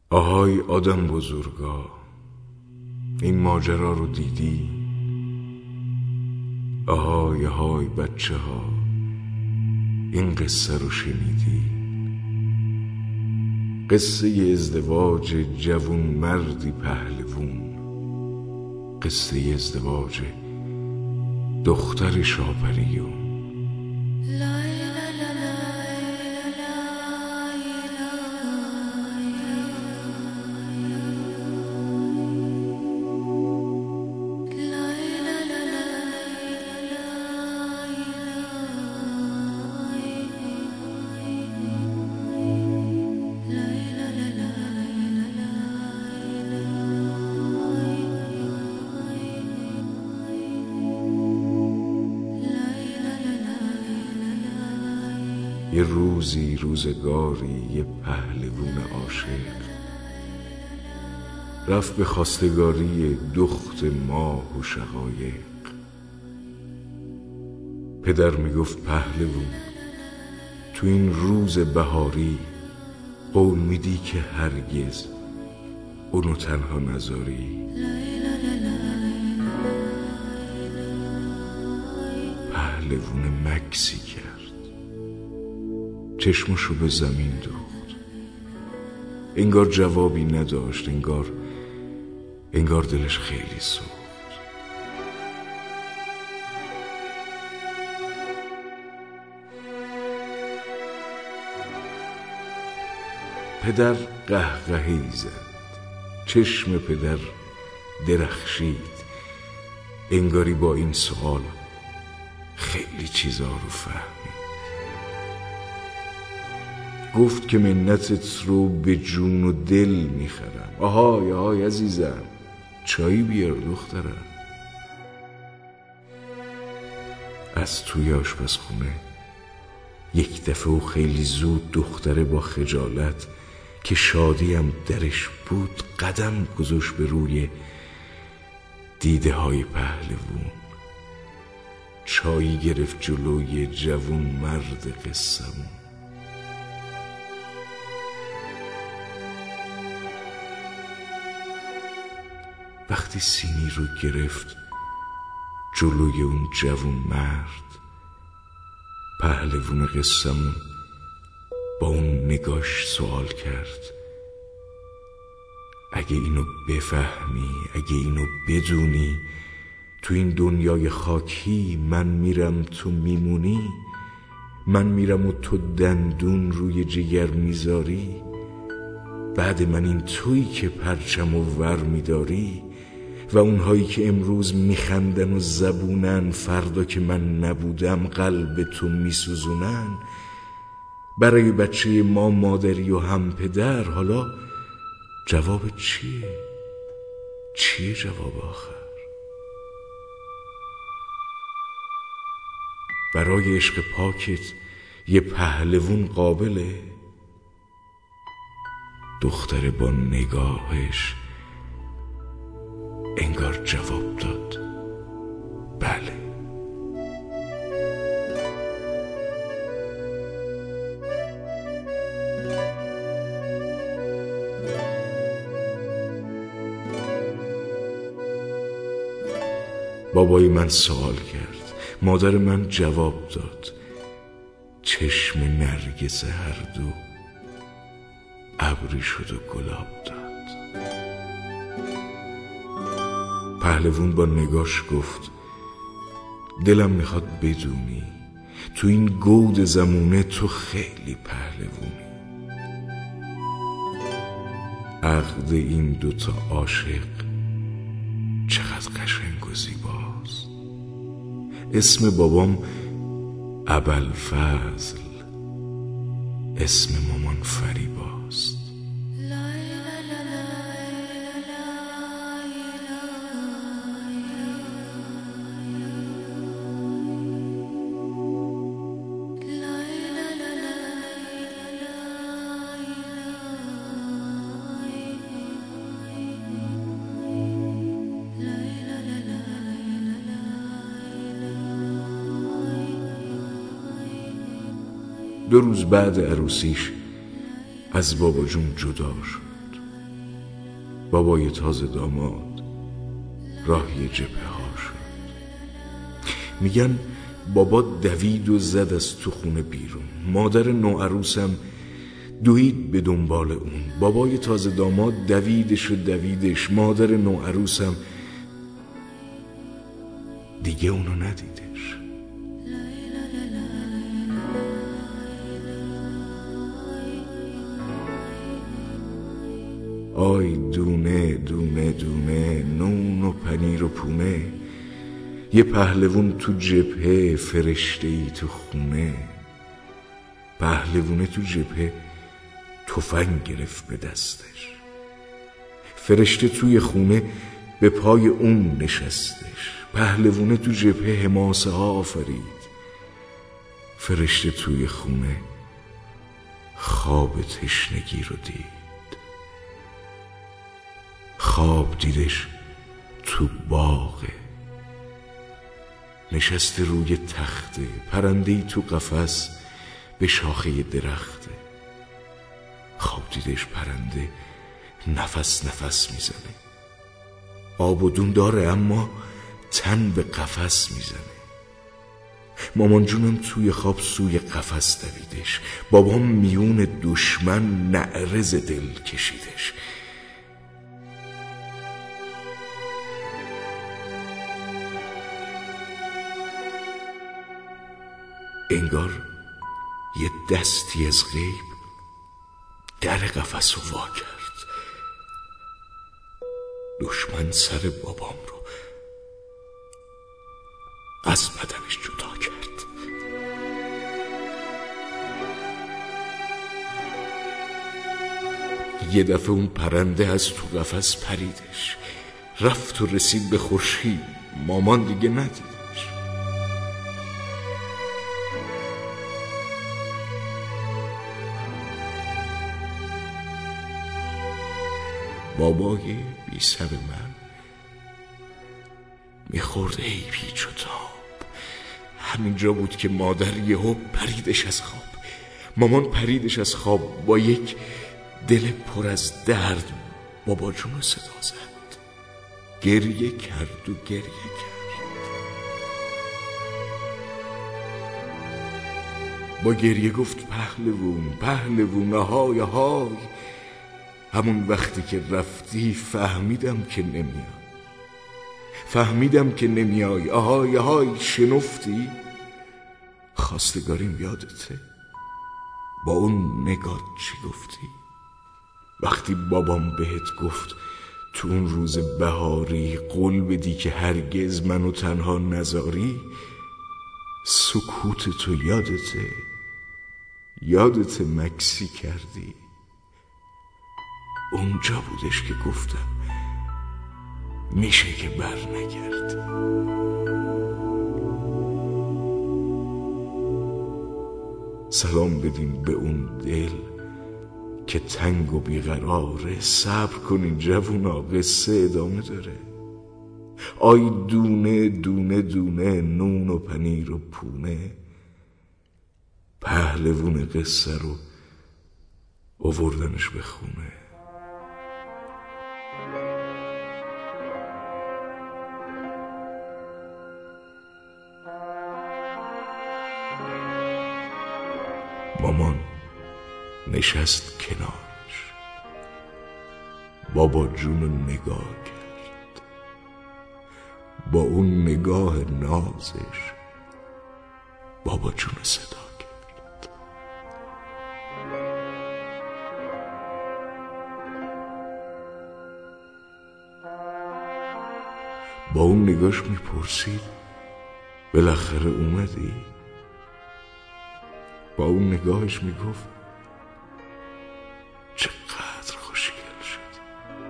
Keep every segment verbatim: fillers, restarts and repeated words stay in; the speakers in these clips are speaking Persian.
آهای آدم بزرگا، این ماجرا رو دیدی؟ آهای آهای بچه ها، این قصه رو شنیدی؟ قصه ازدواج جوون مردی پهلوون، قصه ازدواج دختر شاپریون. یه روزی روزگاری یه پهلوون عاشق رفت به خواستگاری دخت ماه و شقایق. پدر میگفت پهلوون، تو این روز بهاری قول میدی که هرگز اونو تنها نذاری؟ پهلوون مکسی کرد، چشمشو به زمین دوخت، انگار جوابی نداشت، انگار انگار دلش خیلی سوخت. پدر قهقهی زد، چشم پدر درخشید، انگاری با این سوال خیلی چیزا رو فهمید. گفت که منتت رو به جون و دل میخرم. آهای آهای عزیزم، چایی بیار دخترم. از توی آشپزخونه یک دفعه و خیلی زود دختره با خجالت که شادی هم درش بود قدم گذاشت به روی دیده های پهلوون. چایی گرفت جلوی جوون مرد قصه‌مون. وقتی سینی رو گرفت جلوی اون جوون مرد، پهلوون قصه‌مون با اون نگاش سوال کرد: اگه اینو بفهمی، اگه اینو بدونی، تو این دنیای خاکی من میرم تو میمونی؟ من میرم و تو دندون روی جگر میذاری؟ بعد من این تویی که پرچم و ور میداری؟ و اونهایی که امروز میخندن و زبونن، فردا که من نبودم قلب تو میسوزونن. برای بچه ما مادری و هم پدر، حالا جواب چیه؟ چیه جواب آخر؟ برای عشق پاکت یه پهلوون قابله؟ دختر با نگاهش انگار جواب داد بله. بابای من سوال کرد، مادر من جواب داد، چشم نرگس هر دو ابری شد و گلاب داد. پهلوون با نگاش گفت دلم میخواد بدونی تو این گود زمونه تو خیلی پهلوونی. عقد این دوتا عاشق چقدر قشنگ و زیباست. اسم بابام ابوالفضل، اسم مامان فریباست. دو روز بعد عروسیش از بابا جون جدا شد. بابای تازه داماد راهی جبهه ها شد. میگن بابا دوید و زد از تو خونه بیرون. مادر نوعروسم دوید به دنبال اون. بابای تازه داماد دویدش و دویدش. مادر نوعروسم دیگه اونو ندیدش. آی دونه دونه دونه، نون و پنیر و پونه، یه پهلوون تو جبهه، فرشته ای تو خونه. پهلوونه تو جبهه تفنگ گرفت به دستش، فرشته توی خونه به پای اون نشستش. پهلوونه تو جبهه حماسه ها آفرید، فرشته توی خونه خواب تشنگی رو دید. خواب دیدش تو باغه، نشسته روی تخته، پرنده‌ای تو قفس به شاخه درخته. خواب دیدش پرنده نفس نفس میزنه، آب و دون داره اما تن به قفس میزنه. مامان جونم توی خواب سوی قفس دویدش، بابام میون دشمن نعرز دل کشیدش. انگار یه دستی از غیب در قفس رو وا کرد. دشمن سر بابام رو از بدنش جدا کرد. یه دفعه اون پرنده از تو قفس پریدش، رفت و رسید به خورشید. مامان دیگه ندیدش. بابای بی سر من میخورد ای پیچ و تاب. همینجا بود که مادر یهو پریدش از خواب. مامان پریدش از خواب با یک دل پر از درد بابا جونو صدا زد. گریه کرد و گریه کرد. با گریه گفت پهلوون پهلوون آهای آهای. همون وقتی که رفتی فهمیدم که نمیای، فهمیدم که نمیای. آهای آهای شنفتی؟ خواستگاریم یادته؟ با اون نگات چی گفتی؟ وقتی بابام بهت گفت تو اون روز بهاری قول بدی که هرگز منو تنها نذاری، سکوت تو یادته؟ یادت مکسی کردی؟ اونجا بودش که گفتم میشه که بر نگردی. سلام بدین به اون دل که تنگ و بیقراره. صبر کنین جوونا، قصه ادامه داره. آی دونه دونه دونه، نون و پنیر و پونه، پهلوون قصه رو آوردنش به خونه. مامان نشست کنارش، بابا جونو نگاه کرد. با اون نگاه نازش بابا جونو صدا کرد. با اون نگاش میپرسید بالاخره اومدی؟ با اون نگاهش میگفت چقدر خوشگل شدی،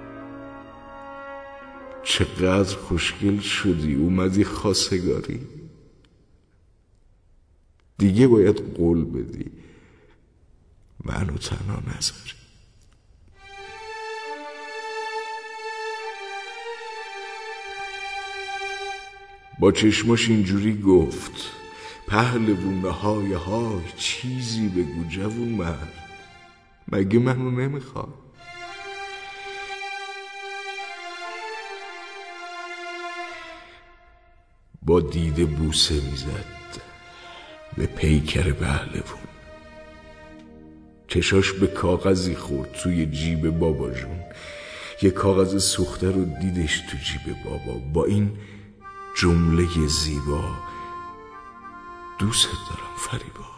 چقدر خوشگل شدی، اومدی خواستگاری. دیگه باید قول بدی منو تنها نذاری. با چشماش اینجوری گفت پهلوون های های، چیزی بگو جوون مرد، مگه منو نمیخواد؟ با دیده بوسه میزد به پیکر پهلوون. چشاش به کاغذی خورد توی جیب بابا جون. یه کاغذ سوخته رو دیدش تو جیب بابا با این جمله زیبا: دوست دارم فریبا.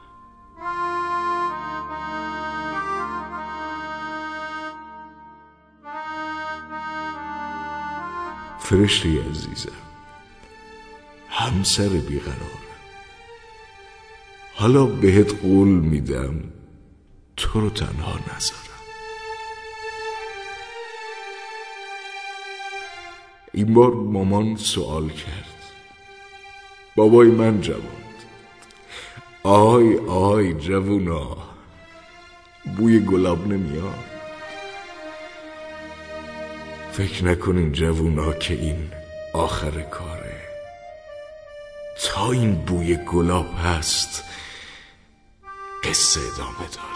فرشته عزیزم، همسر بیقرارم، حالا بهت قول میدم تو رو تنها نذارم. این بار مامان سوال کرد. بابای من جواب داد: آی آی جوونا، بوی گلاب نمیاد؟ فکر نکنین جوونا که این آخر کاره. تا این بوی گلاب هست قصه ادامه داره.